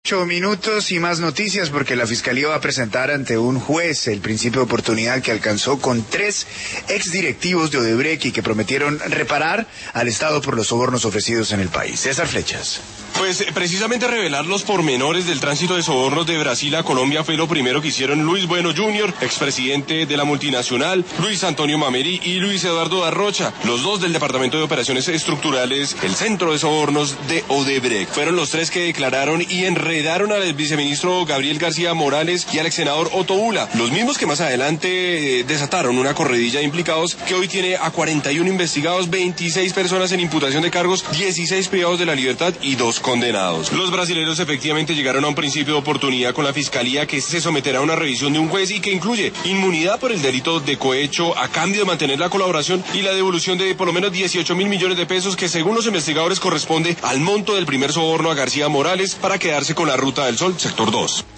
8 minutos y más noticias porque la Fiscalía va a presentar ante un juez el principio de oportunidad que alcanzó con 3 exdirectivos de Odebrecht y que prometieron reparar al Estado por los sobornos ofrecidos en el país. César Flechas. Pues precisamente revelar los pormenores del tránsito de sobornos de Brasil a Colombia fue lo primero que hicieron Luis Bueno Jr., expresidente de la multinacional, Luis Antonio Mameri y Luis Eduardo Darrocha, los dos del Departamento de Operaciones Estructurales, el Centro de Sobornos de Odebrecht. Fueron los 3 que declararon y enredaron al viceministro Gabriel García Morales y al ex senador Otto Ula, los mismos que más adelante desataron una corredilla de implicados que hoy tiene a 41 investigados, 26 personas en imputación de cargos, 16 privados de la libertad y 2 condenados. Los brasileños efectivamente llegaron a un principio de oportunidad con la Fiscalía que se someterá a una revisión de un juez y que incluye inmunidad por el delito de cohecho a cambio de mantener la colaboración y la devolución de por lo menos 18.000 millones de pesos que según los investigadores corresponde al monto del primer soborno a García Morales para quedarse con la Ruta del Sol, sector 2.